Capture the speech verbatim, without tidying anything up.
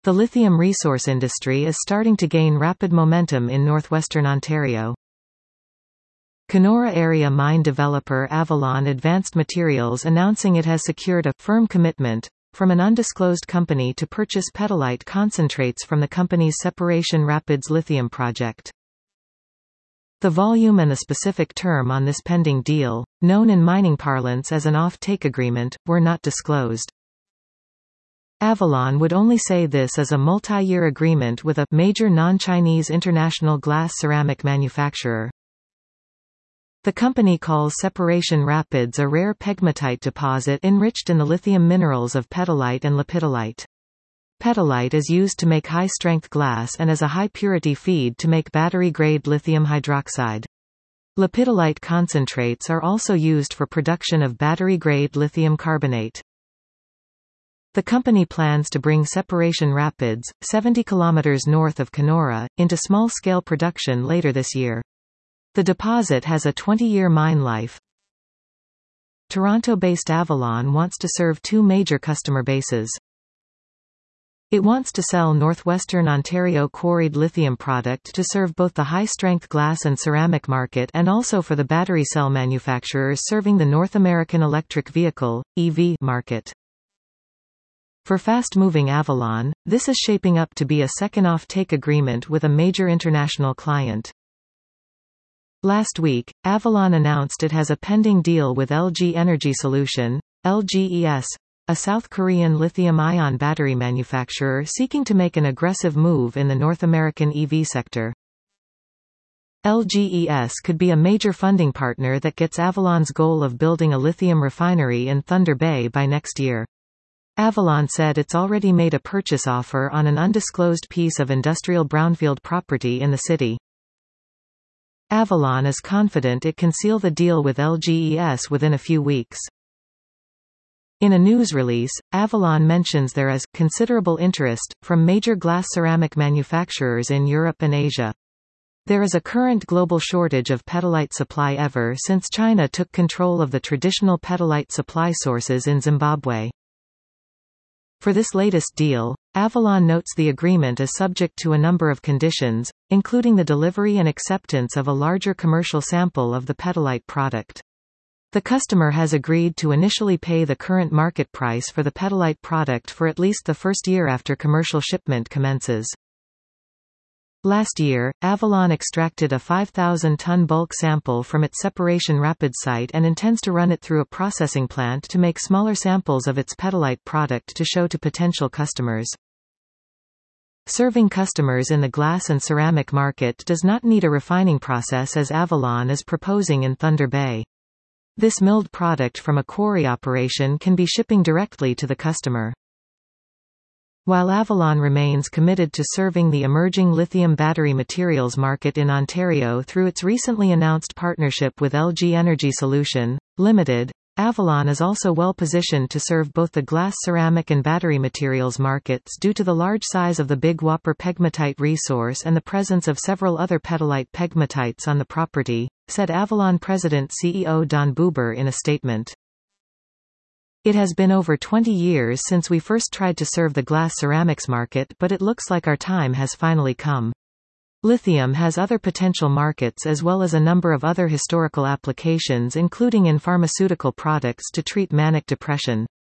The lithium resource industry is starting to gain rapid momentum in northwestern Ontario. Kenora area mine developer Avalon Advanced Materials announcing it has secured a firm commitment from an undisclosed company to purchase petalite concentrates from the company's Separation Rapids lithium project. The volume and the specific term on this pending deal, known in mining parlance as an off-take agreement, were not disclosed. Avalon would only say this is a multi-year agreement with a major non-Chinese international glass ceramic manufacturer. The company calls Separation Rapids a rare pegmatite deposit enriched in the lithium minerals of petalite and lepidolite. Petalite is used to make high-strength glass and as a high-purity feed to make battery-grade lithium hydroxide. Lepidolite concentrates are also used for production of battery-grade lithium carbonate. The company plans to bring Separation Rapids, seventy kilometers north of Kenora, into small-scale production later this year. The deposit has a twenty-year mine life. Toronto-based Avalon wants to serve two major customer bases. It wants to sell northwestern Ontario quarried lithium product to serve both the high-strength glass and ceramic market and also for the battery cell manufacturers serving the North American electric vehicle, E V, market. For fast-moving Avalon, this is shaping up to be a second off-take agreement with a major international client. Last week, Avalon announced it has a pending deal with L G Energy Solution, L G E S, a South Korean lithium-ion battery manufacturer seeking to make an aggressive move in the North American E V sector. L G E S could be a major funding partner that gets Avalon's goal of building a lithium refinery in Thunder Bay by next year. Avalon said it's already made a purchase offer on an undisclosed piece of industrial brownfield property in the city. Avalon is confident it can seal the deal with L G E S within a few weeks. In a news release, Avalon mentions there is considerable interest from major glass ceramic manufacturers in Europe and Asia. There is a current global shortage of petalite supply ever since China took control of the traditional petalite supply sources in Zimbabwe. For this latest deal, Avalon notes the agreement is subject to a number of conditions, including the delivery and acceptance of a larger commercial sample of the petalite product. The customer has agreed to initially pay the current market price for the petalite product for at least the first year after commercial shipment commences. Last year, Avalon extracted a five thousand ton bulk sample from its Separation Rapids site and intends to run it through a processing plant to make smaller samples of its petalite product to show to potential customers. Serving customers in the glass and ceramic market does not need a refining process as Avalon is proposing in Thunder Bay. This milled product from a quarry operation can be shipping directly to the customer. While Avalon remains committed to serving the emerging lithium battery materials market in Ontario through its recently announced partnership with L G Energy Solution, Limited, Avalon is also well positioned to serve both the glass ceramic and battery materials markets due to the large size of the Big Whopper pegmatite resource and the presence of several other petalite pegmatites on the property, said Avalon President C E O Don Buber in a statement. It has been over twenty years since we first tried to serve the glass ceramics market, but it looks like our time has finally come. Lithium has other potential markets as well as a number of other historical applications including in pharmaceutical products to treat manic depression.